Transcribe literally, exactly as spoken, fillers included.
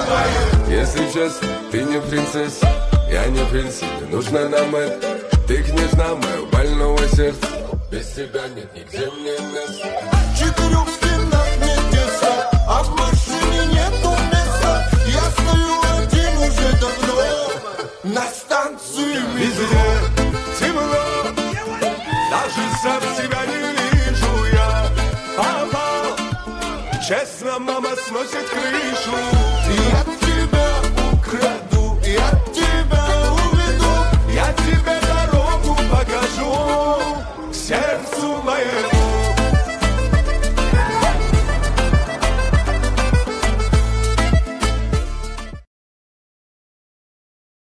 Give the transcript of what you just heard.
Если честно, ты не принцесса, я не принц, не нужно нам это. Ты княжна моего больного сердца, без тебя нет нигде мне места. В четырех стенах нет теста, а в машине нету места. Я стою один уже давно на станции метро. Темно, даже сам себя не вижу я. Папа, честно, мама сносит крышу.